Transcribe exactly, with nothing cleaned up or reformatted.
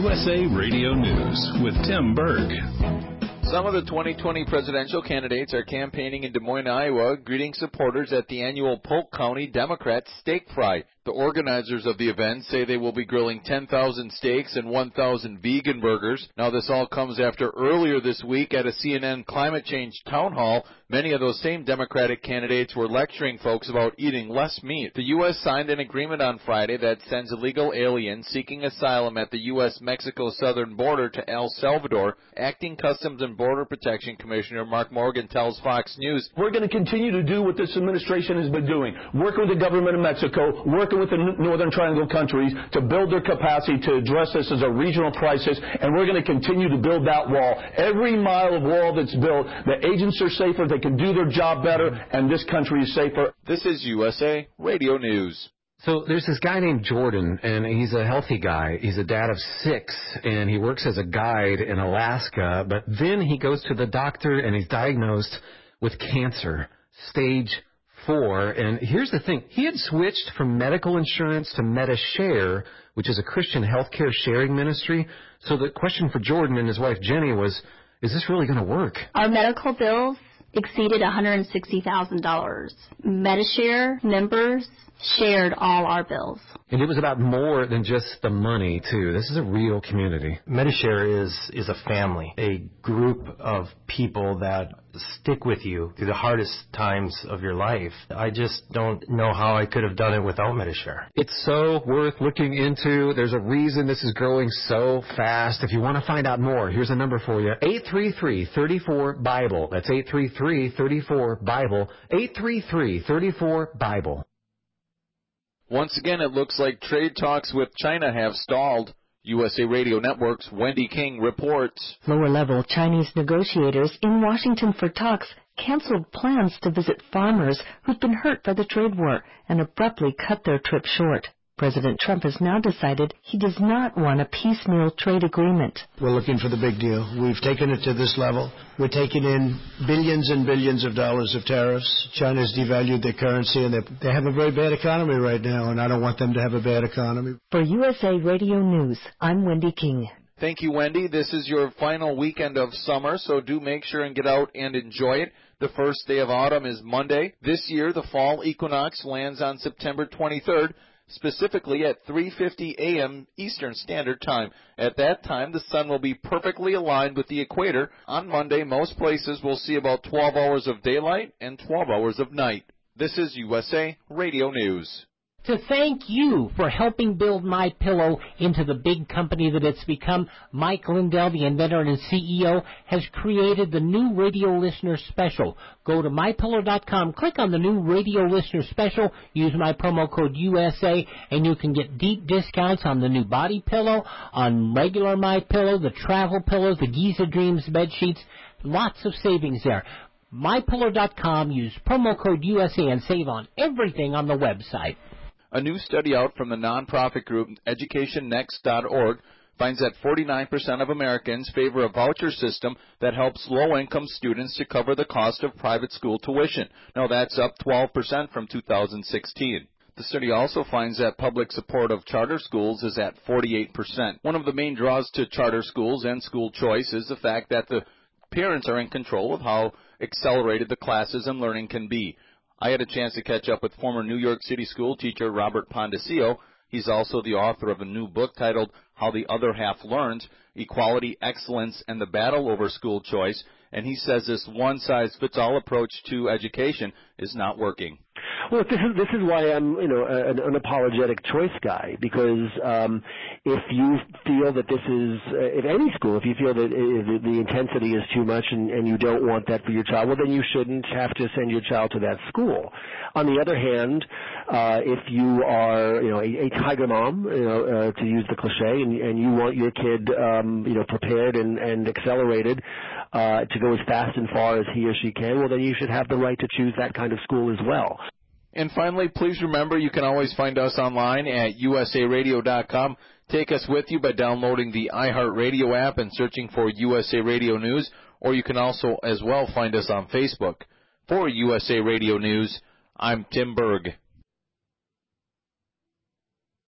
U S A Radio News with Tim Berg. Some of the twenty twenty presidential candidates are campaigning in Des Moines, Iowa, greeting supporters at the annual Polk County Democrat Steak Fry. The organizers of the event say they will be grilling ten thousand steaks and one thousand vegan burgers. Now, this all comes after earlier this week at a C N N climate change town hall, many of those same Democratic candidates were lecturing folks about eating less meat. The U S signed an agreement on Friday that sends illegal aliens seeking asylum at the U S Mexico southern border to El Salvador. Acting Customs and Border Protection Commissioner Mark Morgan tells Fox News, "We're going to continue to do what this administration has been doing, working with the government of Mexico, working with the Northern Triangle countries to build their capacity to address this as a regional crisis, and we're going to continue to build that wall. Every mile of wall that's built, the agents are safer, they can do their job better, and this country is safer." This is U S A Radio News. So there's this guy named Jordan, and he's a healthy guy. He's a dad of six, and he works as a guide in Alaska, but then he goes to the doctor, and he's diagnosed with cancer, stage four. And here's the thing. He had switched from medical insurance to MediShare, which is a Christian healthcare sharing ministry. So the question for Jordan and his wife Jenny was, is this really going to work? Our medical bills exceeded one hundred sixty thousand dollars. MediShare members shared all our bills. And it was about more than just the money, too. This is a real community. MediShare is, is a family, a group of people that stick with you through the hardest times of your life. I just don't know how I could have done it without MediShare. It's so worth looking into. There's a reason this is growing so fast. If you want to find out more, here's a number for you. eight three three, three four, BIBLE. That's eight three three, three four, BIBLE. eight three three, three four, BIBLE. Once again, it looks like trade talks with China have stalled. U S A Radio Network's Wendy King reports. Lower-level Chinese negotiators in Washington for talks canceled plans to visit farmers who'd been hurt by the trade war and abruptly cut their trip short. President Trump has now decided he does not want a piecemeal trade agreement. We're looking for the big deal. We've taken it to this level. We're taking in billions and billions of dollars of tariffs. China's devalued their currency, and they have a very bad economy right now, and I don't want them to have a bad economy. For U S A Radio News, I'm Wendy King. Thank you, Wendy. This is your final weekend of summer, so do make sure and get out and enjoy it. The first day of autumn is Monday. This year, the fall equinox lands on September twenty-third. Specifically at three fifty a.m. Eastern Standard Time. At that time, the sun will be perfectly aligned with the equator. On Monday, most places will see about twelve hours of daylight and twelve hours of night. This is U S A Radio News. To thank you for helping build MyPillow into the big company that it's become, Mike Lindell, the inventor and C E O, has created the new Radio Listener Special. Go to my pillow dot com, click on the new Radio Listener Special, use my promo code U S A, and you can get deep discounts on the new body pillow, on regular MyPillow, the travel pillows, the Giza Dreams bed sheets. Lots of savings there. my pillow dot com, use promo code U S A and save on everything on the website. A new study out from the nonprofit group education next dot org finds that forty-nine percent of Americans favor a voucher system that helps low-income students to cover the cost of private school tuition. Now, that's up twelve percent from two thousand sixteen. The study also finds that public support of charter schools is at forty-eight percent. One of the main draws to charter schools and school choice is the fact that the parents are in control of how accelerated the classes and learning can be. I had a chance to catch up with former New York City school teacher Robert Pondesio. He's also the author of a new book titled How the Other Half Learns, Equality, Excellence, and the Battle Over School Choice. And he says this one-size-fits-all approach to education is not working. Well, this is this is why I'm, you know, an unapologetic choice guy, because um, if you feel that this is, uh, if any school, if you feel that uh, the intensity is too much and, and you don't want that for your child, well, then you shouldn't have to send your child to that school. On the other hand, uh, if you are, you know, a, a tiger mom, you know, uh, to use the cliche, and, and you want your kid, um, you know, prepared and, and accelerated uh, to go as fast and far as he or she can, well, then you should have the right to choose that kind of school as well. And finally, please remember you can always find us online at U S A radio dot com. Take us with you by downloading the iHeartRadio app and searching for U S A Radio News, or you can also as well find us on Facebook. For U S A Radio News, I'm Tim Berg.